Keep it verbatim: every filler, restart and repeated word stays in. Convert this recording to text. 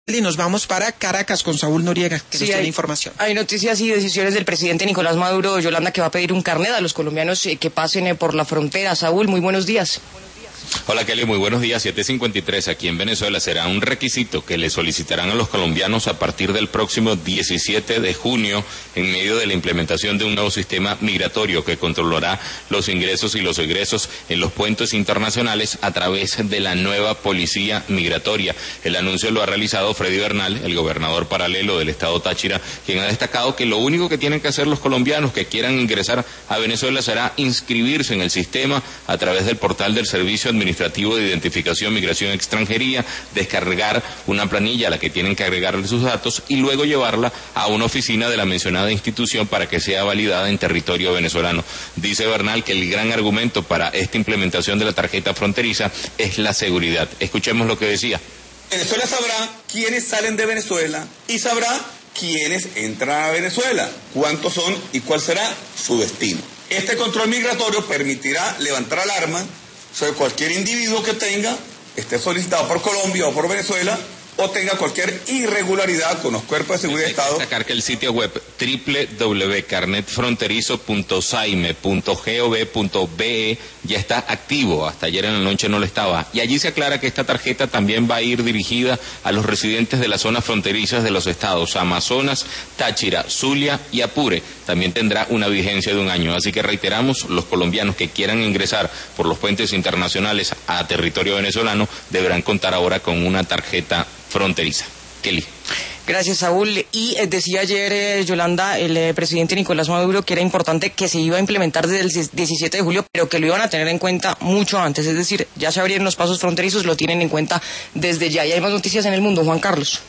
Y nos vamos para Caracas con Saúl Noriega, que sí, nos tiene hay, información. Hay noticias y decisiones del presidente Nicolás Maduro, Yolanda, que va a pedir un carnet a los colombianos que pasen por la frontera. Saúl, muy buenos días. Hola Kelly, muy buenos días. siete cincuenta y tres aquí en Venezuela será un requisito que le solicitarán a los colombianos a partir del próximo diecisiete de junio en medio de la implementación de un nuevo sistema migratorio que controlará los ingresos y los egresos en los puentes internacionales a través de la nueva policía migratoria. El anuncio lo ha realizado Freddy Bernal, el gobernador paralelo del estado Táchira, quien ha destacado que lo único que tienen que hacer los colombianos que quieran ingresar a Venezuela será inscribirse en el sistema a través del portal del Servicio Administrativo de Identificación, Migración y Extranjería, descargar una planilla a la que tienen que agregarle sus datos y luego llevarla a una oficina de la mencionada institución para que sea validada en territorio venezolano. Dice Bernal que el gran argumento para esta implementación de la tarjeta fronteriza es la seguridad. Escuchemos lo que decía. Venezuela sabrá quiénes salen de Venezuela y sabrá quiénes entran a Venezuela, cuántos son y cuál será su destino. Este control migratorio permitirá levantar alarma sobre cualquier individuo que tenga, esté solicitado por Colombia o por Venezuela, o tenga cualquier irregularidad con los cuerpos de seguridad de Estado. Destacar que el sitio web doble u doble u doble u punto carnet fronterizo punto saime punto gov punto be ya está activo, hasta ayer en la noche no lo estaba, y allí se aclara que esta tarjeta también va a ir dirigida a los residentes de las zonas fronterizas de los estados Amazonas, Táchira, Zulia y Apure. También tendrá una vigencia de un año, así que reiteramos, los colombianos que quieran ingresar por los puentes internacionales a territorio venezolano deberán contar ahora con una tarjeta fronteriza. Kelly. Gracias, Saúl. Y eh, decía ayer, eh, Yolanda, el eh, presidente Nicolás Maduro, que era importante que se iba a implementar desde el diecisiete de julio, pero que lo iban a tener en cuenta mucho antes. Es decir, ya se abrieron los pasos fronterizos, lo tienen en cuenta desde ya. Y hay más noticias en el mundo, Juan Carlos.